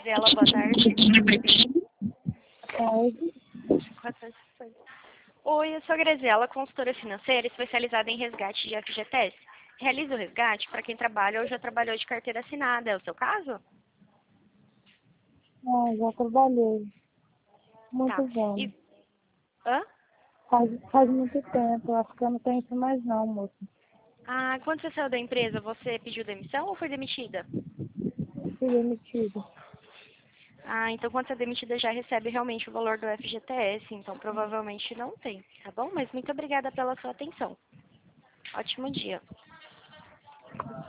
Graziela, boa tarde. Oi, eu sou a Graziela, consultora financeira especializada em resgate de FGTS. Realizo o resgate para quem trabalha ou já trabalhou de carteira assinada. É o seu caso? Já trabalhei. Tá. Muitos anos. E... Hã? Faz muito tempo. Acho que eu não tenho isso mais não, moça. Ah, quando você saiu da empresa, você pediu demissão ou foi demitida? Fui demitido. Ah, então quando você é demitida já recebe realmente o valor do FGTS, então provavelmente não tem, tá bom? Mas muito obrigada pela sua atenção. Ótimo dia.